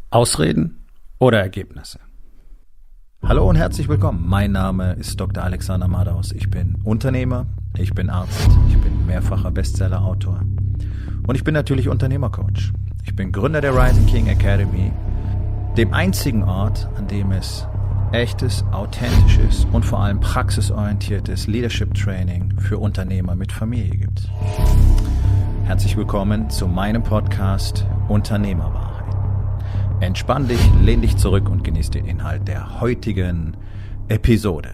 Ausreden oder Ergebnisse? Hallo und herzlich willkommen. Mein Name ist Dr. Alexander Madaus. Ich bin Unternehmer, ich bin Arzt, ich bin mehrfacher Bestseller-Autor und ich bin natürlich Unternehmercoach. Ich bin Gründer der Rising King Academy, dem einzigen Ort, an dem es echtes, authentisches und vor allem praxisorientiertes Leadership Training für Unternehmer mit Familie gibt. Herzlich willkommen zu meinem Podcast Unternehmerwahrheit. Entspann dich, lehn dich zurück und genieß den Inhalt der heutigen Episode.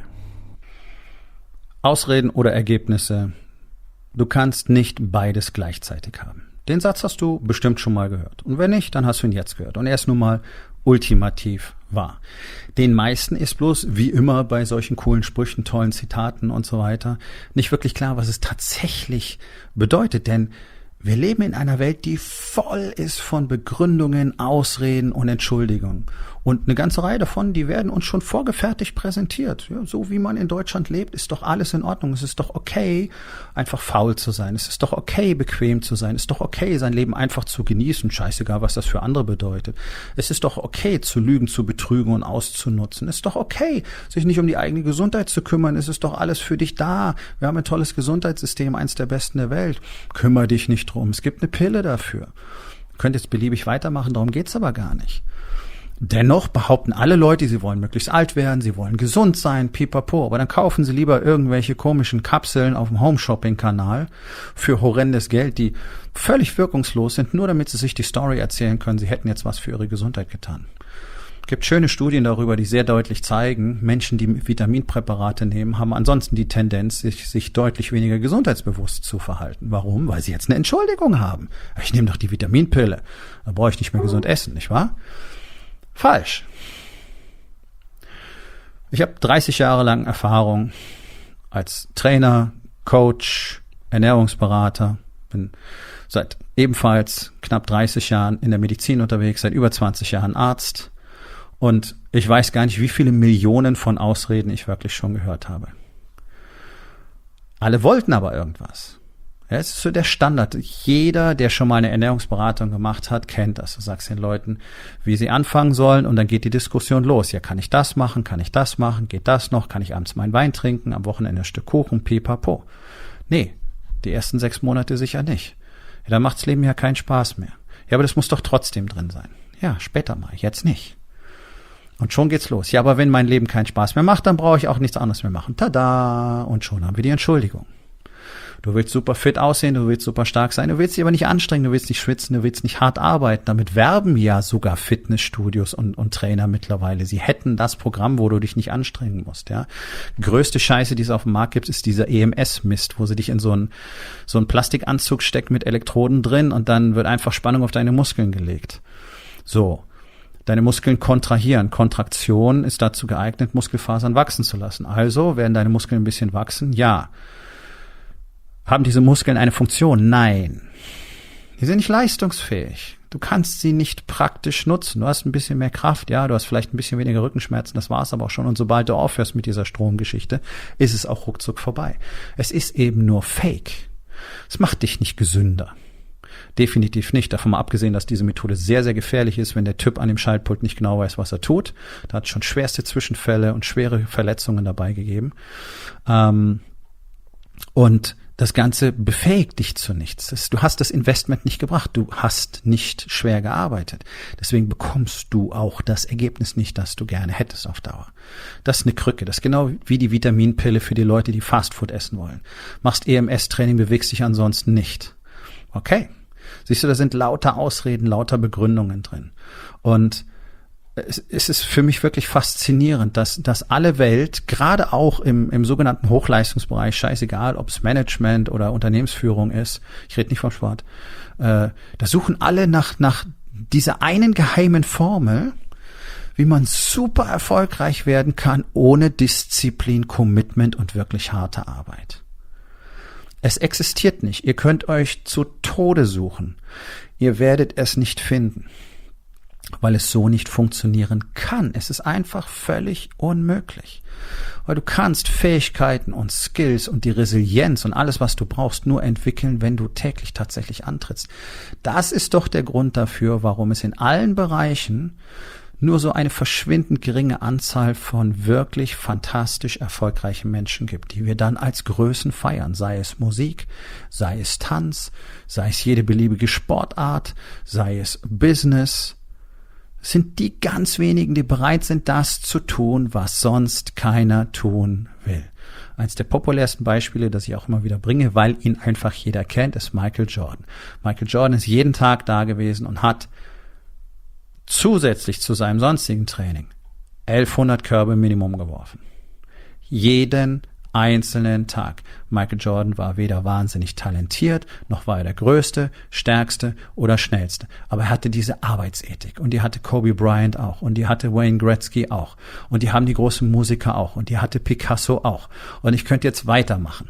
Ausreden oder Ergebnisse? Du kannst nicht beides gleichzeitig haben. Den Satz hast du bestimmt schon mal gehört. Und wenn nicht, dann hast du ihn jetzt gehört. Und er ist nun mal ultimativ wahr. Den meisten ist bloß, wie immer bei solchen coolen Sprüchen, tollen Zitaten und so weiter, nicht wirklich klar, was es tatsächlich bedeutet. Denn wir leben in einer Welt, die voll ist von Begründungen, Ausreden und Entschuldigungen. Und eine ganze Reihe davon, die werden uns schon vorgefertigt präsentiert. Ja, so wie man in Deutschland lebt, ist doch alles in Ordnung. Es ist doch okay, einfach faul zu sein. Es ist doch okay, bequem zu sein. Es ist doch okay, sein Leben einfach zu genießen. Scheißegal, was das für andere bedeutet. Es ist doch okay, zu lügen, zu betrügen und auszunutzen. Es ist doch okay, sich nicht um die eigene Gesundheit zu kümmern. Es ist doch alles für dich da. Wir haben ein tolles Gesundheitssystem, eins der besten der Welt. Kümmer dich nicht drum. Es gibt eine Pille dafür. Ihr könnt jetzt beliebig weitermachen, darum geht's aber gar nicht. Dennoch behaupten alle Leute, sie wollen möglichst alt werden, sie wollen gesund sein, pipapo. Aber dann kaufen sie lieber irgendwelche komischen Kapseln auf dem Home-Shopping-Kanal für horrendes Geld, die völlig wirkungslos sind, nur damit sie sich die Story erzählen können, sie hätten jetzt was für ihre Gesundheit getan. Es gibt schöne Studien darüber, die sehr deutlich zeigen, Menschen, die Vitaminpräparate nehmen, haben ansonsten die Tendenz, sich deutlich weniger gesundheitsbewusst zu verhalten. Warum? Weil sie jetzt eine Entschuldigung haben. Ich nehme doch die Vitaminpille, da brauche ich nicht mehr gesund essen, nicht wahr? Falsch. Ich habe 30 Jahre lang Erfahrung als Trainer, Coach, Ernährungsberater, bin seit ebenfalls knapp 30 Jahren in der Medizin unterwegs, seit über 20 Jahren Arzt und ich weiß gar nicht, wie viele Millionen von Ausreden ich wirklich schon gehört habe. Alle wollten aber irgendwas. Ja, es ist so der Standard. Jeder, der schon mal eine Ernährungsberatung gemacht hat, kennt das. Du sagst den Leuten, wie sie anfangen sollen und dann geht die Diskussion los. Ja, kann ich das machen? Kann ich das machen? Geht das noch? Kann ich abends meinen Wein trinken? Am Wochenende ein Stück Kuchen? Pipapo. Nee, die ersten 6 Monate sicher nicht. Ja, dann macht's Leben ja keinen Spaß mehr. Ja, aber das muss doch trotzdem drin sein. Ja, später mal, jetzt nicht. Und schon geht's los. Ja, aber wenn mein Leben keinen Spaß mehr macht, dann brauche ich auch nichts anderes mehr machen. Tada! Und schon haben wir die Entschuldigung. Du willst super fit aussehen, du willst super stark sein, du willst dich aber nicht anstrengen, du willst nicht schwitzen, du willst nicht hart arbeiten. Damit werben ja sogar Fitnessstudios und Trainer mittlerweile. Sie hätten das Programm, wo du dich nicht anstrengen musst. Ja, größte Scheiße, die es auf dem Markt gibt, ist dieser EMS-Mist, wo sie dich in so einen Plastikanzug stecken mit Elektroden drin und dann wird einfach Spannung auf deine Muskeln gelegt. So, deine Muskeln kontrahieren. Kontraktion ist dazu geeignet, Muskelfasern wachsen zu lassen. Also werden deine Muskeln ein bisschen wachsen? Ja. Haben diese Muskeln eine Funktion? Nein. Die sind nicht leistungsfähig. Du kannst sie nicht praktisch nutzen. Du hast ein bisschen mehr Kraft, ja, du hast vielleicht ein bisschen weniger Rückenschmerzen, das war's aber auch schon. Und sobald du aufhörst mit dieser Stromgeschichte, ist es auch ruckzuck vorbei. Es ist eben nur Fake. Es macht dich nicht gesünder. Definitiv nicht. Davon mal abgesehen, dass diese Methode sehr, sehr gefährlich ist, wenn der Typ an dem Schaltpult nicht genau weiß, was er tut. Da hat es schon schwerste Zwischenfälle und schwere Verletzungen dabei gegeben. Und das Ganze befähigt dich zu nichts. Du hast das Investment nicht gebracht. Du hast nicht schwer gearbeitet. Deswegen bekommst du auch das Ergebnis nicht, das du gerne hättest auf Dauer. Das ist eine Krücke. Das ist genau wie die Vitaminpille für die Leute, die Fastfood essen wollen. Machst EMS-Training, bewegst dich ansonsten nicht. Okay. Siehst du, da sind lauter Ausreden, lauter Begründungen drin. Und es ist für mich wirklich faszinierend, dass alle Welt, gerade auch im sogenannten Hochleistungsbereich, scheißegal, ob es Management oder Unternehmensführung ist, ich rede nicht vom Sport, da suchen alle nach dieser einen geheimen Formel, wie man super erfolgreich werden kann, ohne Disziplin, Commitment und wirklich harte Arbeit. Es existiert nicht. Ihr könnt euch zu Tode suchen. Ihr werdet es nicht finden. weil es so nicht funktionieren kann. Es ist einfach völlig unmöglich. Weil du kannst Fähigkeiten und Skills und die Resilienz und alles, was du brauchst, nur entwickeln, wenn du täglich tatsächlich antrittst. Das ist doch der Grund dafür, warum es in allen Bereichen nur so eine verschwindend geringe Anzahl von wirklich fantastisch erfolgreichen Menschen gibt, die wir dann als Größen feiern, sei es Musik, sei es Tanz, sei es jede beliebige Sportart, sei es Business. Es sind die ganz wenigen, die bereit sind, das zu tun, was sonst keiner tun will. Eines der populärsten Beispiele, das ich auch immer wieder bringe, weil ihn einfach jeder kennt, ist Michael Jordan. Michael Jordan ist jeden Tag da gewesen und hat zusätzlich zu seinem sonstigen Training 1100 Körbe Minimum geworfen. Jeden einzelnen Tag. Michael Jordan war weder wahnsinnig talentiert, noch war er der Größte, Stärkste oder Schnellste. Aber er hatte diese Arbeitsethik und die hatte Kobe Bryant auch und die hatte Wayne Gretzky auch und die haben die großen Musiker auch und die hatte Picasso auch. Und ich könnte jetzt weitermachen.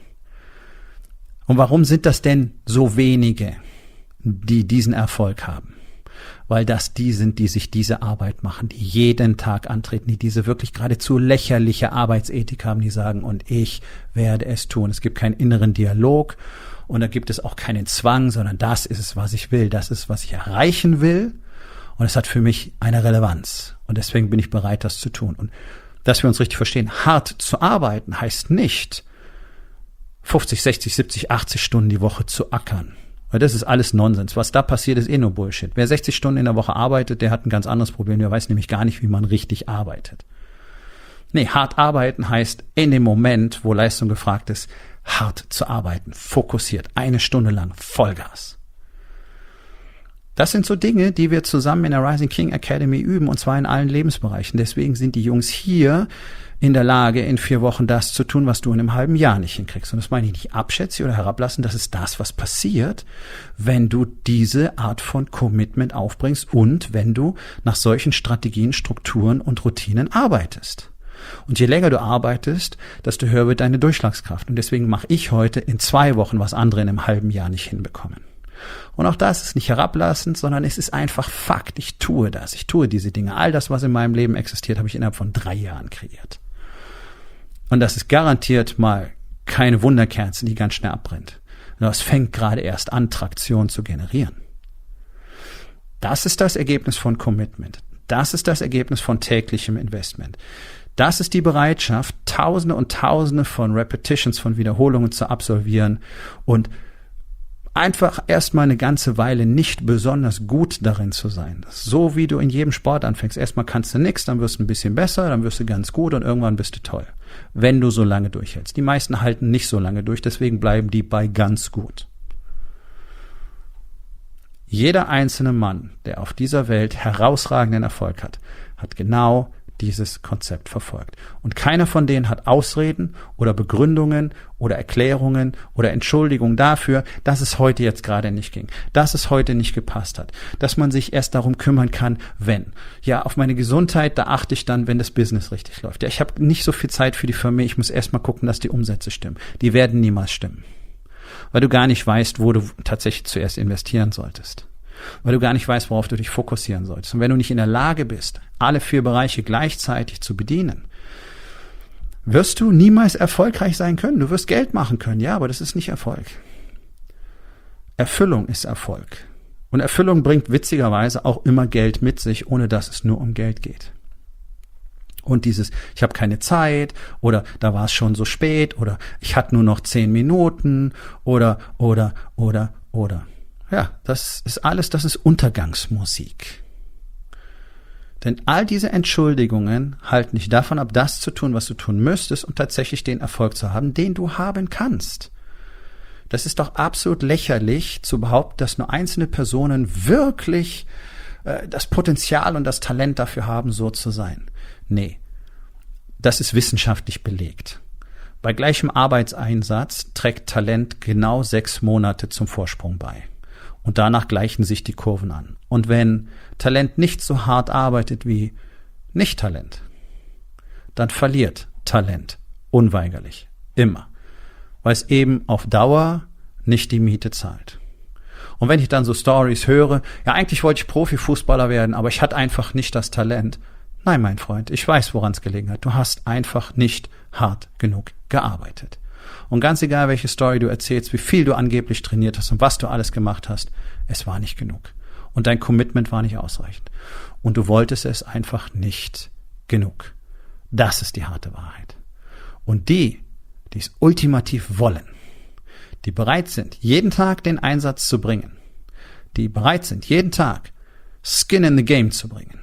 Und warum sind das denn so wenige, die diesen Erfolg haben? Weil das die sind, die sich diese Arbeit machen, die jeden Tag antreten, die diese wirklich geradezu lächerliche Arbeitsethik haben, die sagen, und ich werde es tun. Es gibt keinen inneren Dialog und da gibt es auch keinen Zwang, sondern das ist es, was ich will, das ist, was ich erreichen will und es hat für mich eine Relevanz und deswegen bin ich bereit, das zu tun. Und dass wir uns richtig verstehen, hart zu arbeiten heißt nicht 50, 60, 70, 80 Stunden die Woche zu ackern. Weil das ist alles Nonsens. Was da passiert, ist nur Bullshit. Wer 60 Stunden in der Woche arbeitet, der hat ein ganz anderes Problem. Der weiß nämlich gar nicht, wie man richtig arbeitet. Nee, hart arbeiten heißt in dem Moment, wo Leistung gefragt ist, hart zu arbeiten, fokussiert, 1 Stunde lang, Vollgas. Das sind so Dinge, die wir zusammen in der Rising King Academy üben, und zwar in allen Lebensbereichen. Deswegen sind die Jungs hier in der Lage, in 4 Wochen das zu tun, was du in einem halben Jahr nicht hinkriegst. Und das meine ich nicht abschätzig oder herablassen, das ist das, was passiert, wenn du diese Art von Commitment aufbringst und wenn du nach solchen Strategien, Strukturen und Routinen arbeitest. Und je länger du arbeitest, desto höher wird deine Durchschlagskraft. Und deswegen mache ich heute in 2 Wochen, was andere in einem halben Jahr nicht hinbekommen. Und auch das ist nicht herablassend, sondern es ist einfach Fakt. Ich tue das. Ich tue diese Dinge. All das, was in meinem Leben existiert, habe ich innerhalb von 3 Jahren kreiert. Und das ist garantiert mal keine Wunderkerze, die ganz schnell abbrennt. Das fängt gerade erst an, Traktion zu generieren. Das ist das Ergebnis von Commitment. Das ist das Ergebnis von täglichem Investment. Das ist die Bereitschaft, Tausende und Tausende von Repetitions, von Wiederholungen zu absolvieren und einfach erstmal eine ganze Weile nicht besonders gut darin zu sein. So wie du in jedem Sport anfängst. Erstmal kannst du nichts, dann wirst du ein bisschen besser, dann wirst du ganz gut und irgendwann bist du toll. Wenn du so lange durchhältst. Die meisten halten nicht so lange durch, deswegen bleiben die bei ganz gut. Jeder einzelne Mann, der auf dieser Welt herausragenden Erfolg hat, hat genau dieses Konzept verfolgt. Und keiner von denen hat Ausreden oder Begründungen oder Erklärungen oder Entschuldigungen dafür, dass es heute jetzt gerade nicht ging, dass es heute nicht gepasst hat, dass man sich erst darum kümmern kann, wenn. Ja, auf meine Gesundheit, da achte ich dann, wenn das Business richtig läuft. Ja, ich habe nicht so viel Zeit für die Firma, ich muss erst mal gucken, dass die Umsätze stimmen. Die werden niemals stimmen, weil du gar nicht weißt, wo du tatsächlich zuerst investieren solltest. Weil du gar nicht weißt, worauf du dich fokussieren sollst. Und wenn du nicht in der Lage bist, alle 4 Bereiche gleichzeitig zu bedienen, wirst du niemals erfolgreich sein können. Du wirst Geld machen können, ja, aber das ist nicht Erfolg. Erfüllung ist Erfolg. Und Erfüllung bringt witzigerweise auch immer Geld mit sich, ohne dass es nur um Geld geht. Und dieses, ich habe keine Zeit oder da war es schon so spät oder ich hatte nur noch 10 Minuten oder. Ja, das ist alles, das ist Untergangsmusik. Denn all diese Entschuldigungen halten dich davon ab, das zu tun, was du tun müsstest und tatsächlich den Erfolg zu haben, den du haben kannst. Das ist doch absolut lächerlich zu behaupten, dass nur einzelne Personen wirklich das Potenzial und das Talent dafür haben, so zu sein. Nee, das ist wissenschaftlich belegt. Bei gleichem Arbeitseinsatz trägt Talent genau 6 Monate zum Vorsprung bei. Und danach gleichen sich die Kurven an. Und wenn Talent nicht so hart arbeitet wie Nicht-Talent, dann verliert Talent unweigerlich. Immer. Weil es eben auf Dauer nicht die Miete zahlt. Und wenn ich dann so Stories höre, ja, eigentlich wollte ich Profifußballer werden, aber ich hatte einfach nicht das Talent. Nein, mein Freund, ich weiß, woran es gelegen hat. Du hast einfach nicht hart genug gearbeitet. Und ganz egal, welche Story du erzählst, wie viel du angeblich trainiert hast und was du alles gemacht hast, es war nicht genug. Und dein Commitment war nicht ausreichend. Und du wolltest es einfach nicht genug. Das ist die harte Wahrheit. Und die es ultimativ wollen, die bereit sind, jeden Tag den Einsatz zu bringen, die bereit sind, jeden Tag Skin in the Game zu bringen,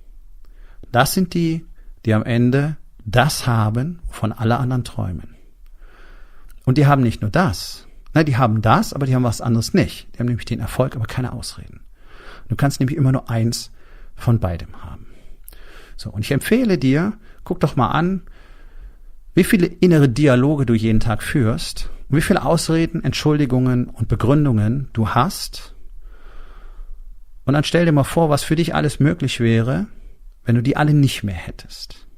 das sind die am Ende das haben, wovon alle anderen träumen. Und die haben nicht nur das. Nein, die haben das, aber die haben was anderes nicht. Die haben nämlich den Erfolg, aber keine Ausreden. Du kannst nämlich immer nur eins von beidem haben. So, und ich empfehle dir, guck doch mal an, wie viele innere Dialoge du jeden Tag führst und wie viele Ausreden, Entschuldigungen und Begründungen du hast. Und dann stell dir mal vor, was für dich alles möglich wäre, wenn du die alle nicht mehr hättest.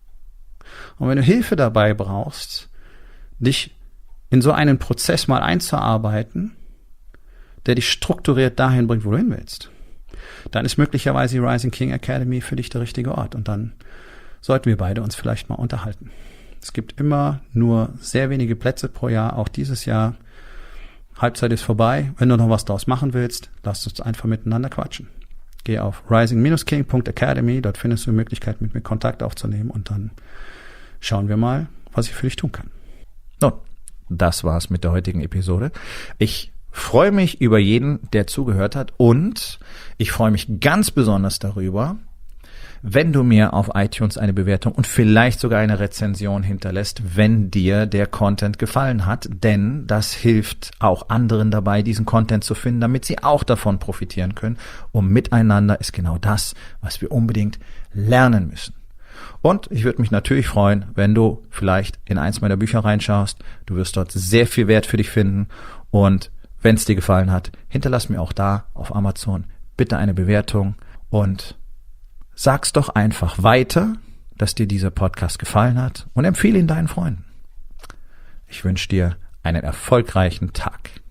Und wenn du Hilfe dabei brauchst, dich in so einen Prozess mal einzuarbeiten, der dich strukturiert dahin bringt, wo du hin willst, dann ist möglicherweise die Rising King Academy für dich der richtige Ort. Und dann sollten wir beide uns vielleicht mal unterhalten. Es gibt immer nur sehr wenige Plätze pro Jahr, auch dieses Jahr. Halbzeit ist vorbei. Wenn du noch was draus machen willst, lass uns einfach miteinander quatschen. Geh auf rising-king.academy, dort findest du die Möglichkeit, mit mir Kontakt aufzunehmen und dann schauen wir mal, was ich für dich tun kann. Nun, das war's mit der heutigen Episode. Ich freue mich über jeden, der zugehört hat und ich freue mich ganz besonders darüber, wenn du mir auf iTunes eine Bewertung und vielleicht sogar eine Rezension hinterlässt, wenn dir der Content gefallen hat, denn das hilft auch anderen dabei, diesen Content zu finden, damit sie auch davon profitieren können. Und miteinander ist genau das, was wir unbedingt lernen müssen. Und ich würde mich natürlich freuen, wenn du vielleicht in eins meiner Bücher reinschaust. Du wirst dort sehr viel Wert für dich finden. Und wenn es dir gefallen hat, hinterlass mir auch da auf Amazon bitte eine Bewertung und sag's doch einfach weiter, dass dir dieser Podcast gefallen hat und empfehle ihn deinen Freunden. Ich wünsche dir einen erfolgreichen Tag.